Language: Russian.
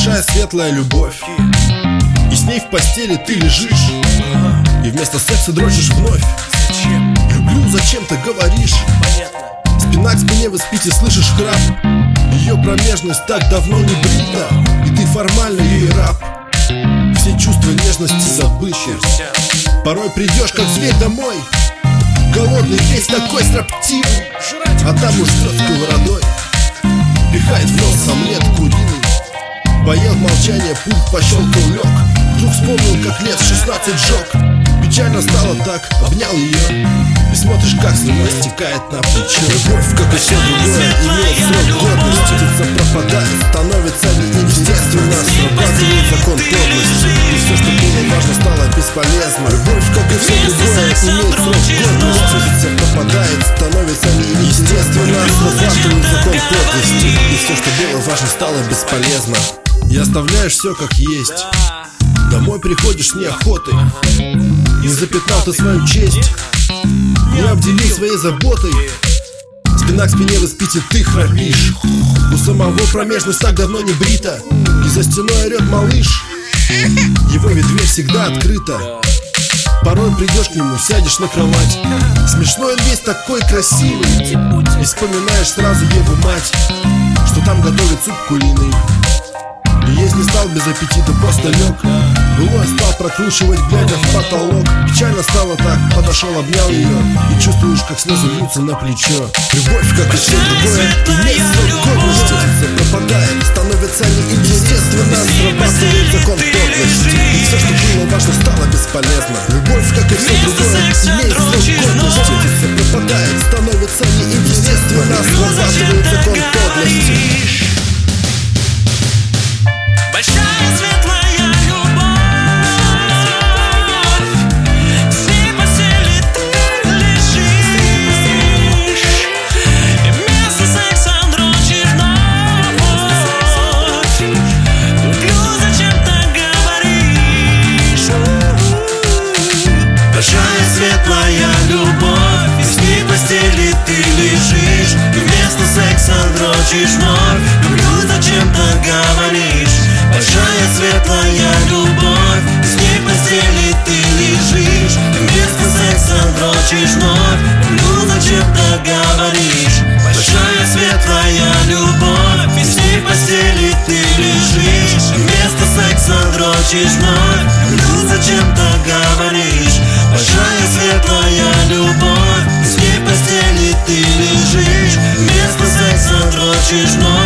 большая светлая любовь, и с ней в постели ты лежишь, и вместо секса дрочишь вновь. Люблю, зачем ты говоришь? Спина к спине вы спите, слышишь храп. Ее промежность так давно не брита, и ты формально ей раб. Все чувства нежности забыты. Порой придешь как зверь домой, голодный, весь такой строптивый, а там уж ждет сковородой, пихает в нос омлет куриный. Поел в молчание, пульт пощелкал, лег. Вдруг вспомнил, как лет 16 жег. Печально стало так, обнял ее, и смотришь, как слюна стекает на плечо. Любовь, как и все другое, имеет срок годности. Птица пропадает, становится неестественно, срабатывает закон подлости, и все, что было важно, стало бесполезно. Любовь, как и все другое, имеет срок годности. Птица пропадает, становится неестественно, срабатывает закон подлости, и все, что было важно, стало бесполезно. И оставляешь все как есть. Домой приходишь с неохотой, не запятнал ты свою честь, не обделил своей заботой. Спина к спине вы спите, ты храпишь. У самого промежность так давно не брита, и за стеной орет малыш. Его ведь дверь всегда открыта. Порой придешь к нему, сядешь на кровать. Смешной он весь такой красивый, и вспоминаешь сразу его мать, что там готовит суп куриный. И есть не стал без аппетита, просто лег. Былой стал прокручивать, глядя в потолок. Печально стало так, подошел, обнял ее, и чувствуешь, как слезы льются на плечо. Любовь, как и все другое, имеет срок годности. Птица пропадает, становится неестественно, срабатывает закон подлости, и все, что было важно, стало бесполезно. Любовь, как и все другое, имеет срок годности. Птица пропадает, становится неестественно, срабатывает закон подлости. Большая светлая любовь, с ней в постели ты лежишь, и вместо секса дрочишь вновь. Люблю, зачем так говоришь? Большая светлая любовь, и с ней в постели ты лежишь, и вместо секса дрочишь вновь. Люблю, зачем так говоришь? Большая светлая любовь, с ней в постели ты лежишь, вместо секса дрочишь вновь. Люблю, зачем так говоришь? Большая светлая любовь, и с ней в постели ты лежишь, вместо секса дрочишь вновь. Люблю, зачем так говоришь? Большая светлая любовь, с ней в постели ты лежишь, вместо секса дрочишь вновь.